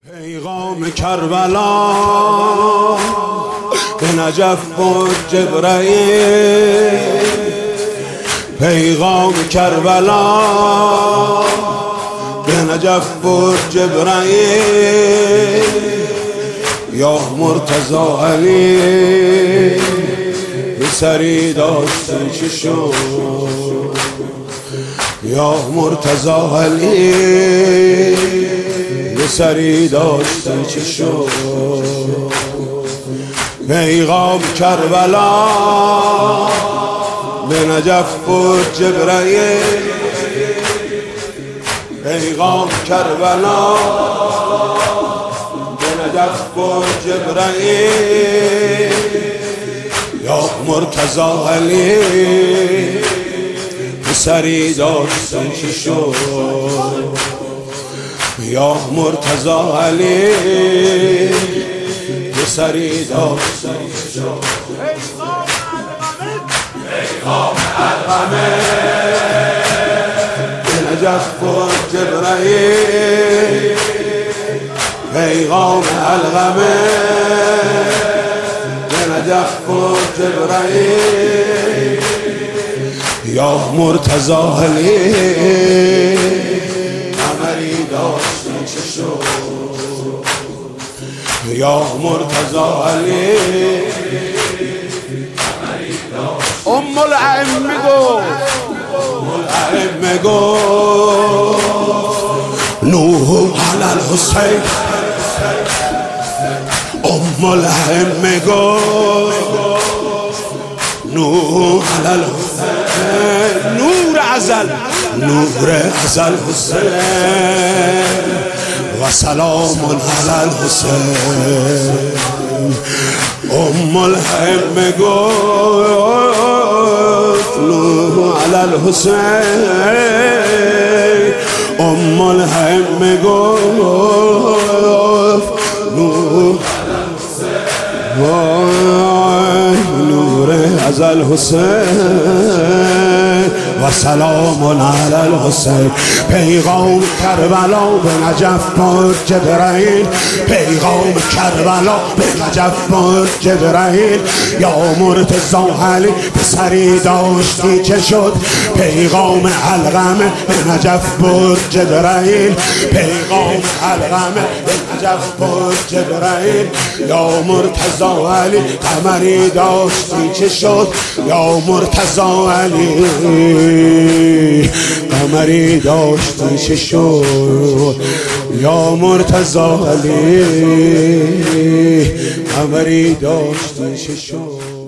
پیغام کربلا به نجف بود جبرائیل، پیغام کربلا به نجف بود جبرائیل. یا مرتضی علی سری داشتی چه شد، یا مرتضی علی سری داشتی چه شد. پیغام کربلا به نجف بود جبرائیل، پیغام کربلا به نجف بود جبرائیل. یا مرتضی علی سری داشتی چه شد، یا مرتضی علی سری داشتی چه شد. پیغام الغمه به نجف بود جبرائیل، پیغام الغمه به نجف بود جبرائیل. یا مرتضی علی قمری داشتی چه شد، یا مرتضی علی قمری داشتی. ام الائمه میگفت نوح علی الحسین، ام الائمه میگفت نوح علی الحسین، نور ازل حسین و سلام علی الحسین. ام الائمه میگفت نوح علی الحسین، ام الائمه میگفت نوح نور از الحسین و سلام علی الحسین. پیغام کربلا به نجف بود جبرائیل، پیغام کربلا به نجف بود جبرائیل. یا مرتضی علی پسری داشتی چه شد، پیغام الغمه به نجف بود جبرائیل، پیغام الغمه به نجف بود جبرائیل. یا مرتضی علی قمری داشتی چه شد، یا مرتضی علی قمری داشتی چه شد، یا مرتضی علی قمری داشتی چه شد.